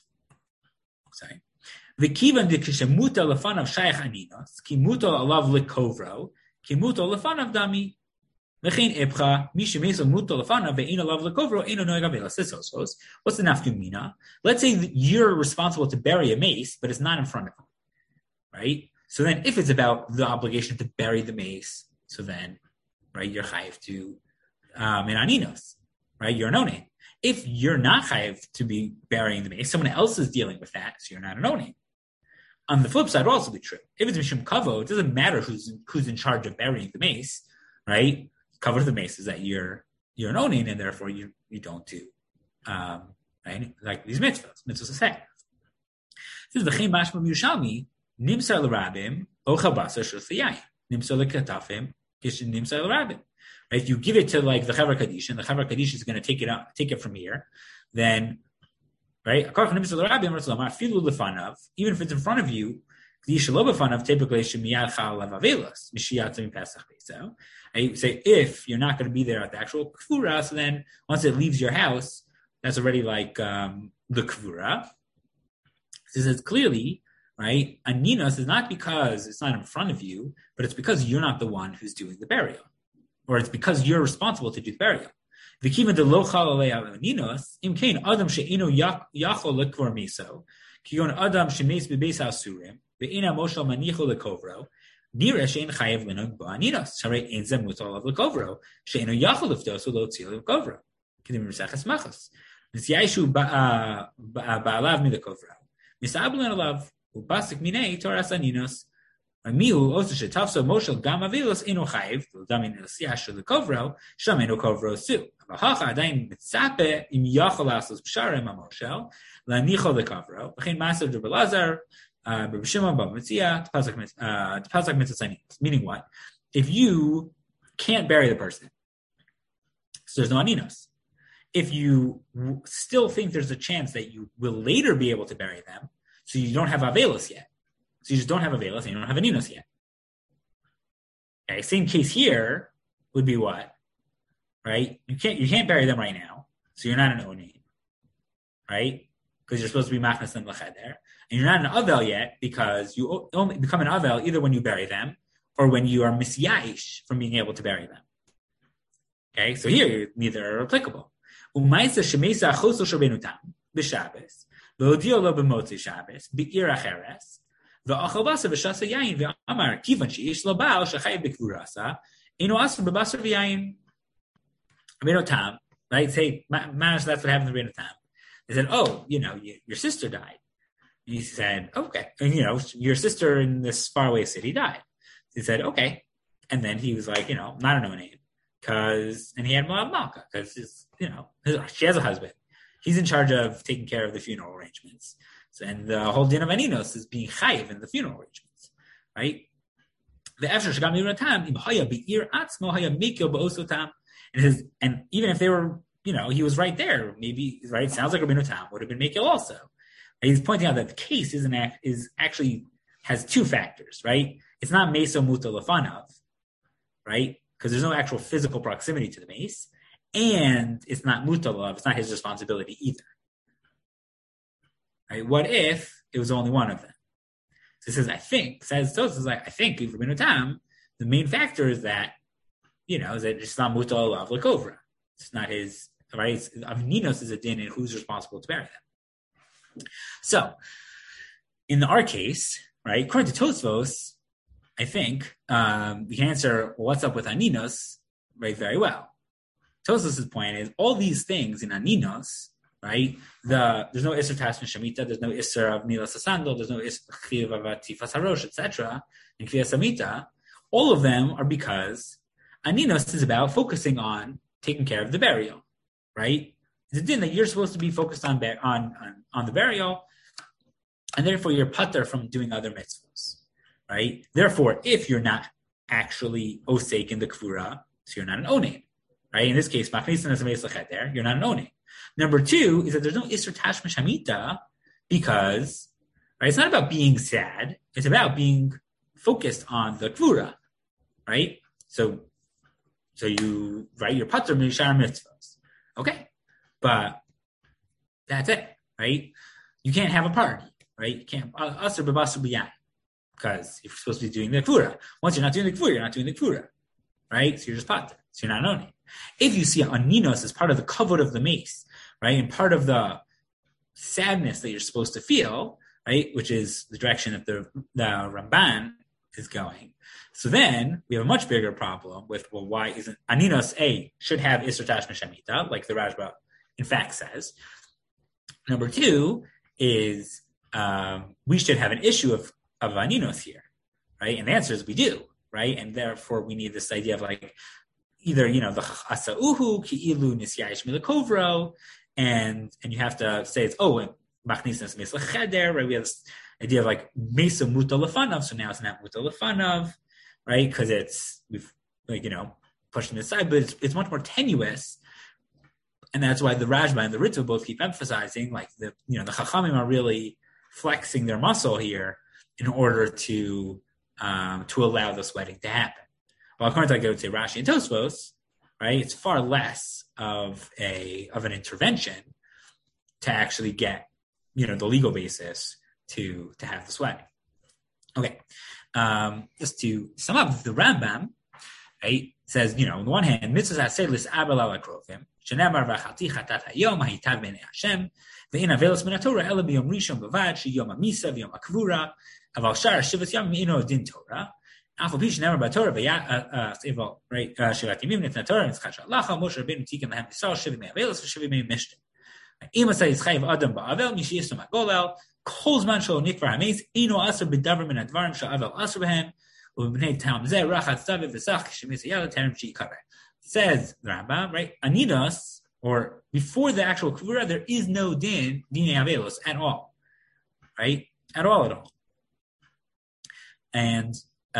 Sorry. The Kivan de Kishemuta Lefanav Shaykh Aninos, Kimuta Alav Likovro, Kimuta Lefanav Dami, Lechin Ebcha, Mishemesa Muta Lefanav, Ve'in Alav Likovro, Eino Noegavela Sisos. What's the nafkumina? Let's say that you're responsible to bury a mace, but it's not in front of you, right? So then if it's about the obligation to bury the mace, so then, right, you're chayiv to in aninos, right? You're an onain. If you're not chayiv to be burying the mace, someone else is dealing with that, so you're not an onain. On the flip side, it will also be true. If it's mishum kavo, it doesn't matter who's in charge of burying the mace, right? Cover of the mace is that you're an onain, and therefore you don't do right, like these mitzvahs aseh. This is the Chaim Mashma Yushalmi. Nimsar l'rabim ocha basar shulsiyayim. Nimsar l'katafim kishin nimsar l'rabim. If you give it to like the Chavar Kaddish, and the Chavar Kaddish is going to take it from here, then right, even if it's in front of you, typically I say if you're not going to be there at the actual kfura, so then once it leaves your house, that's already like the kfura. This is clearly. Right? Aninos is not because it's not in front of you, but it's because you're not the one who's doing the burial. Or it's because you're responsible to do the burial. V'kiva de lo chal alei aninos, im kein adam she'ino yachol lekvor miso, kiyon adam she'meis bebeis ha'asurim, ve'ina moshel manicho lekovro, nira she'en chayev linog ba'aninos, sharei ein zem mutal of lekovro, she'ino yachol liftosu lo tzil lekovro. Kedim Mesachas Machos. Nisyaishu ba'alav mi lekovro. Nisablan alav, Ubasik minei Toras Aninos. Amihu also shetafso moshel gam avilos ino chayiv damin elsiashu lekovro shameno kovro su. Avahacha adayin mitzape im yachol asos b'sharem amoshel lanicho lekovro. V'chein masav de Belazar b'Shimon b'Mitzia t'pasak mitzvah. Meaning what? If you can't bury the person, so there's no aninos, if you still think there's a chance that you will later be able to bury them, so you don't have Avelos yet. So you just don't have Avelos and you don't have Aninos yet. Okay, same case here would be what? Right? You can't bury them right now, so you're not an Onin. Right? Because you're supposed to be Machnas them L'Cheder. And you're not an Avel yet because you only become an Avel either when you bury them or when you are Misyaish from being able to bury them. Okay, so here neither are applicable. Umaisa shemesa choso sharbenutam b'Shabbos v'odio lo b'motzi Shabbos b'ir acheres v'achal basa v'shasa yayin v'amar kivan sheish lo baal shachay b'kvurasa eno asur b'basar v'yayin Rabbeinu, right? Say, that's what happened to Rabbeinu Tam. They said, oh, your sister died. And he said, okay. And, your sister in this faraway city died. He said, okay. And then he was like, not a no name. And he had Moab Malka, because, she has a husband. He's in charge of taking care of the funeral arrangements. And the whole din of Aninos is being chayiv in the funeral arrangements, right? The Efshar Shagam Rabbeinu Tam, im haya be'ir atzmo haya mikyo ba'osotam. And even if they were, he was right there, maybe, right? Sounds like Rabbeinu Tam would have been Mekil also. And he's pointing out that the case actually has two factors, right? It's not Meso Muta Lefanav, right? Because there's no actual physical proximity to the mace. And it's not Muta Love, it's not his responsibility either. Right? What if it was only one of them? So he says, I think Rabbeinu Tam, the main factor is that, is that it's not Muta Love Lakovra. It's not his, right? Avninos is a din, and who's responsible to bury them. So, in our case, right, according to Tosfos, I think we can answer, well, what's up with Aninos, right, very well. Tosfos' point is, all these things in Aninos, right, there's no Isser Tasmin Shemitah, there's no Isser of Nilas Asandal, there's no Isser Chiv of Tifas Harosh, etc., and Kviyas Samita, all of them are because Aninos is about focusing on taking care of the burial, right? It's a din that you're supposed to be focused on the burial, and therefore you're pater from doing other mitzvahs, right? Therefore, if you're not actually osek in the kvura, so you're not an onen, right? In this case, machnisin as a meis lecheder, you're not an onen. Number two is that there's no isur tashmish hamita because, right? It's not about being sad; it's about being focused on the kvura, right? So you, right, you're pater mishar mitzvahs. Okay. But that's it, right? You can't have a party, right? You can't, asur b'basar b'yayin, because you're supposed to be doing the kvura. Once you're not doing the kvura, you're not doing the kvura, right? So you're just pater. So you're not owning. If you see Aninos as part of the kavod of the mace, right, and part of the sadness that you're supposed to feel, right, which is the direction that the Ramban is going. So then we have a much bigger problem with, well, why isn't Aninos should have Isser Tashmish Hamita, like the Rashba in fact says. Number two is we should have an issue of Aninos here, right? And the answer is we do, right? And therefore we need this idea of like either, the Asauhu, Ki'ilu, Nisyayish Milakovro, and you have to say it's, Machnisnas Mes Lecheder, right? We have this idea of like Mesa Muta Lefanav, so now it's not Muta Lefanav, right? Because we've pushed it aside, but it's much more tenuous. And that's why the Rashba and the Ritva both keep emphasizing, like the Chachamim are really flexing their muscle here in order to allow this wedding to happen. Well, according to, I would say, Rashi and Tosfos, right, it's far less of an intervention to actually get the legal basis to have this wedding. Okay, just to sum up, the Rambam, right, says, on the one hand, mitzvahs haselis abel ala krovim, shenemar v'achati chatat hayom ha'itav b'nei Hashem, ve'in avelos min haTorah ela b'yom rishon b'vad sheyom ha'misa v'yom ha'kvura, aval shar shivas yom ino din Torah, afal pi shenemar b'Torah v'yav, right, shivat yimim nitna Torah nitzchat shalacha, Moshe Rabbeinu tiken lahem yisrael shivim avelos v'shivim mishtim. Im asay yitzchayiv adam ba'avel mishi yisum ha'golel, kol zman shelo nikvar ha'meis, ino aser b'davar min ha'dvarim sha'avel aser b'hem, says the Rambam, right? Aninos, or before the actual kvura, there is no dine avelos at all, right? At all. And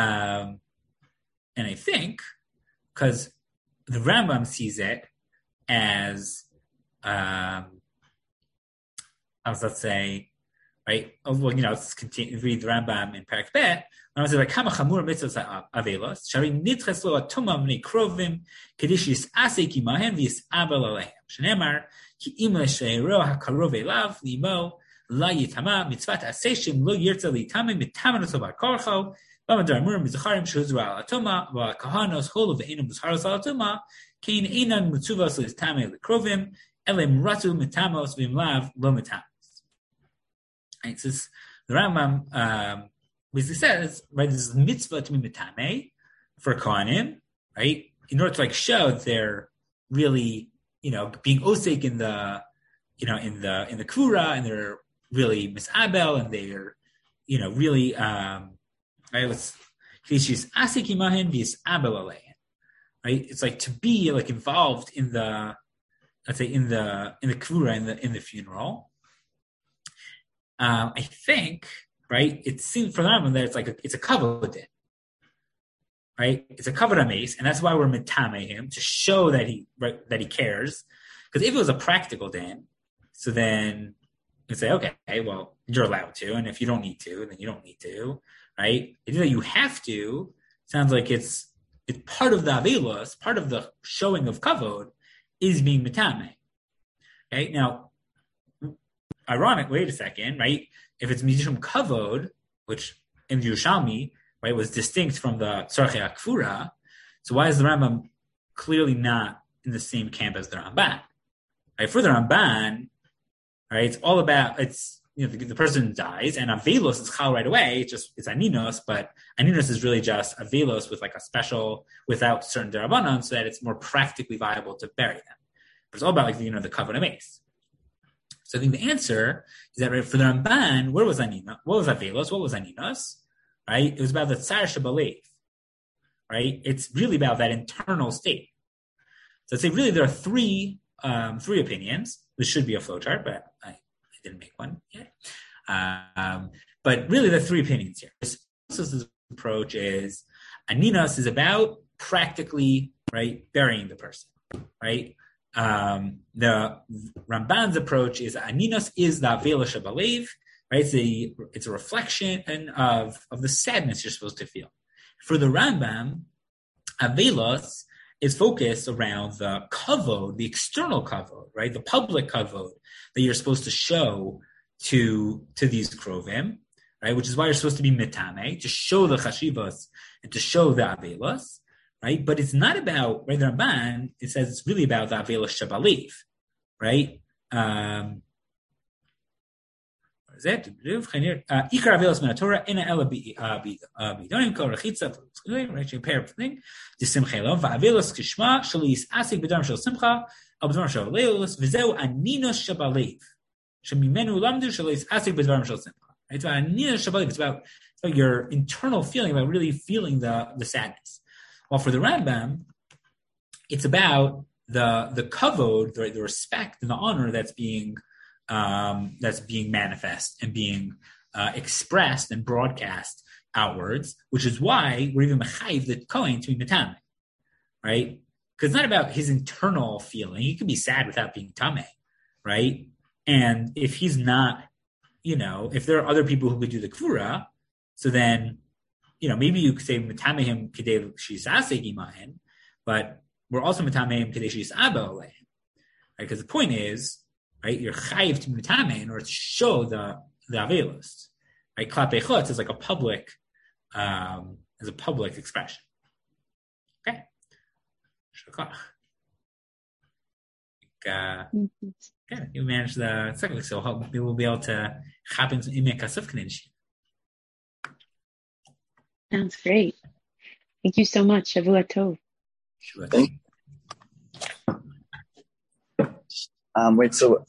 I think because the Rambam sees it as let's say, right? Oh, well, let's continue read the Rambam in Parak Bet. I was like, "Kama chamur mitzvos avelos shari nitches lo atuma v'nei krovim kedish yisasei kimahen v'yisabel alehem shenemar ki im le'sheiro hakarov elav limo la yitama mitzvat aseshim lo yirtza litame mitamen oto bar korcho v'amadar murim mizacharim shuzra al atuma v'kahanos holu v'enum b'sharos al atuma kein einan mitzuvos l'itame l'krovim elem ratu mitamos v'imlav lo mitamos." Right, so the Rambam basically says, right, this is mitzvah to be mitame for Kohanim, right, in order to show that they're really, being osek in the, in the kvura, and they're really misabel, and they're, really, right, let's, right, it's like to be involved in the, let's say in the kvura, in the funeral. I think, right, it seems for the Rambam that it's a kavod din, right? It's a kavod ames, and that's why we're mitame him, to show that he cares. Because if it was a practical din, so then you say, okay, well, you're allowed to, and if you don't need to, then you don't need to, right? If you have to, sounds like it's part of the avelos, part of the showing of kavod is being mitame. Okay, now, ironic, wait a second, right? If it's mishum kavod, which in Yerushalmi, right, was distinct from the tzarchei hakfura, so why is the Rambam clearly not in the same camp as the Ramban? Right, for the Ramban, right, it's all about, the person dies, and avelos is chal right away. It's aninos, but aninos is really just avelos with a special, without certain derabanan, so that it's more practically viable to bury them. But it's all about the kavod ames. So I think the answer is that, right, for the Ramban, where was Anina? What was Avelos? What was Aninos? Right? It was about the Tsar Shebalev. Right? It's really about that internal state. So I'd say really there are three opinions. This should be a flowchart, but I didn't make one yet. But really there are three opinions here. This approach is Aninos is about practically, right, burying the person. Right? The Ramban's approach is Aninos is the Avela Shabalev, right? It's a reflection of the sadness you're supposed to feel. For the Rambam, Avelos is focused around the kavod, the external kavod, right? The public kavod that you're supposed to show to these krovim, right? Which is why you're supposed to be mitame, to show the chashivas and to show the Avelos. Right, but it's not about, right, the Ramban, it says it's really about the Avela Shabalev, right? What is it? Ikar Avelos min Torah ina ela bidonim kol rechitza, right, you pair of thing, disimchelo, va'avelos kishma, shali yisasik b'dam shel simcha, al b'dam shel leilus, v'zeu aninos Shabalev, shemimenu lamdu shali yisasik b'dam shel simcha. It's about aninos Shabalev, it's about your internal feeling, about really feeling the sadness. Well, for the Rambam, it's about the kavod, the respect and the honor that's being manifest and being expressed and broadcast outwards, which is why we're even mechayiv the kohen to be mitame, right? Because it's not about his internal feeling. He can be sad without being tameh, right? And if he's not, if there are other people who could do the kvura, so then, maybe you could say mitame him k'dei shisasei gimahen, but we're also mitame him k'dei shisabel alehem, right? Because the point is, right, you're chayiv to mitame in order to show the avelos, right? Klapei chutz is like a public expression. Okay. Shakach. Okay, you managed the second, so we will be able to happen some imek kasuf k'ninshi. Sounds great. Thank you so much. Shavua Tov. Wait, so